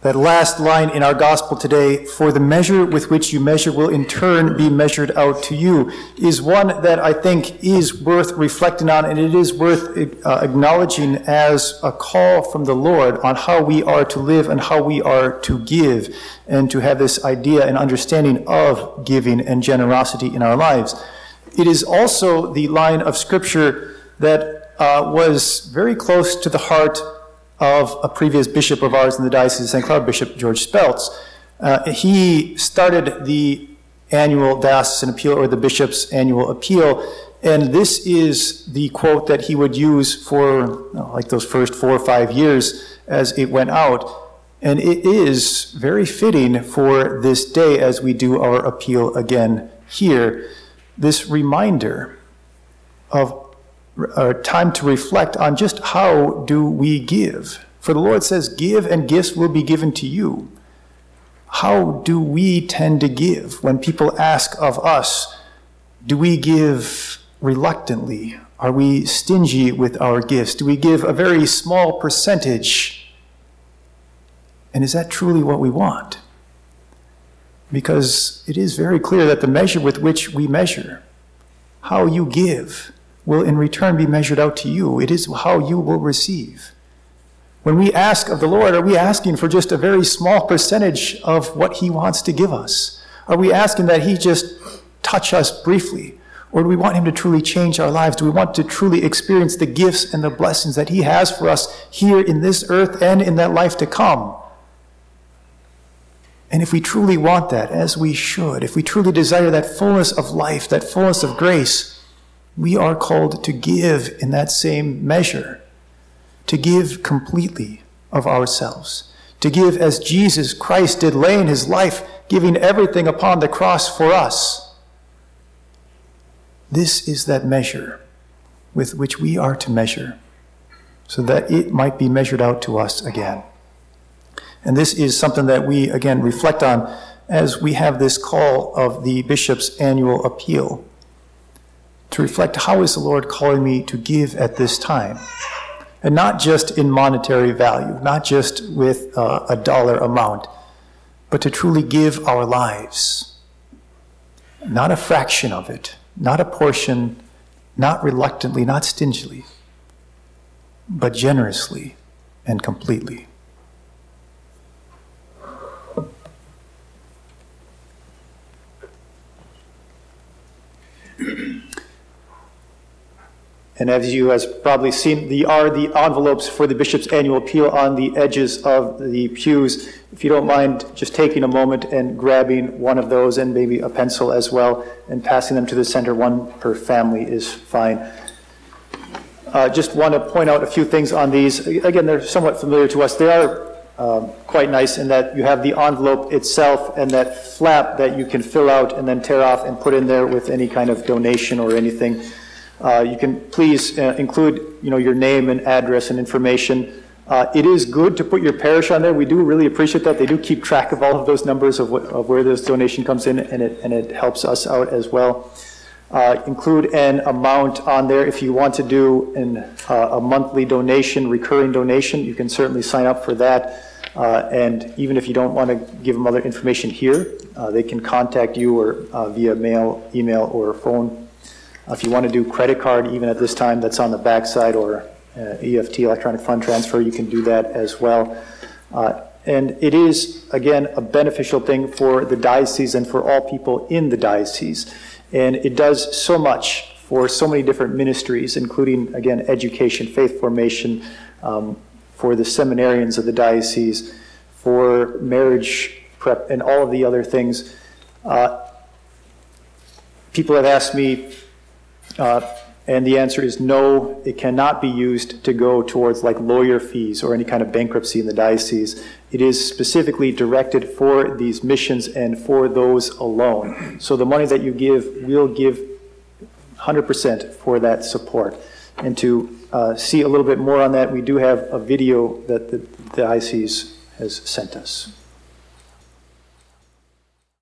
That last line in our gospel today, for the measure with which you measure will in turn be measured out to you, is one that I think is worth reflecting on, and it is worth acknowledging as a call from the Lord on how we are to live and how we are to give, and to have this idea and understanding of giving and generosity in our lives. It is also the line of Scripture that was very close to the heart of a previous bishop of ours in the Diocese of St. Cloud, Bishop George Speltz. He started the annual diocesan appeal, or the bishop's annual appeal, and this is the quote that he would use for like those first 4 or 5 years as it went out. And it is very fitting for this day as we do our appeal again here. This reminder of time to reflect on just how do we give. For the Lord says, give and gifts will be given to you. How do we tend to give? When people ask of us, do we give reluctantly? Are we stingy with our gifts? Do we give a very small percentage? And is that truly what we want? Because it is very clear that the measure with which we measure, how you give, will in return be measured out to you. It is how you will receive. When we ask of the Lord, are we asking for just a very small percentage of what he wants to give us? Are we asking that he just touch us briefly? Or do we want him to truly change our lives? Do we want to truly experience the gifts and the blessings that he has for us here in this earth and in that life to come? And if we truly want that, as we should, if we truly desire that fullness of life, that fullness of grace, we are called to give in that same measure, to give completely of ourselves, to give as Jesus Christ did, laying his life, giving everything upon the cross for us. This is that measure with which we are to measure, so that it might be measured out to us again. And this is something that we, again, reflect on as we have this call of the bishop's annual appeal, to reflect, how is the Lord calling me to give at this time? And not just in monetary value, not just with a dollar amount, but to truly give our lives. Not a fraction of it, not a portion, not reluctantly, not stingily, but generously and completely. And as you have probably seen, the envelopes for the bishop's annual appeal on the edges of the pews. If you don't mind just taking a moment and grabbing one of those, and maybe a pencil as well, and passing them to the center, one per family is fine. Just want to point out a few things on these. Again, they're somewhat familiar to us. They are quite nice in that you have the envelope itself and that flap that you can fill out and then tear off and put in there with any kind of donation or anything. You can please include, your name and address and information. It is good to put your parish on there. We do really appreciate that. They do keep track of all of those numbers of where this donation comes in, and it helps us out as well. Include an amount on there. If you want to do a monthly donation, recurring donation, you can certainly sign up for that. And even if you don't want to give them other information here, they can contact you or via mail, email, or phone. If you want to do credit card, even at this time, that's on the backside, or EFT, electronic fund transfer, you can do that as well. And it is, again, a beneficial thing for the diocese and for all people in the diocese. And it does so much for so many different ministries, including, again, education, faith formation, for the seminarians of the diocese, for marriage prep, and all of the other things. People have asked me, and the answer is no, it cannot be used to go towards like lawyer fees or any kind of bankruptcy in the diocese. It is specifically directed for these missions and for those alone. So the money that you give, we'll give 100% for that support. And to see a little bit more on that, we do have a video that the diocese has sent us.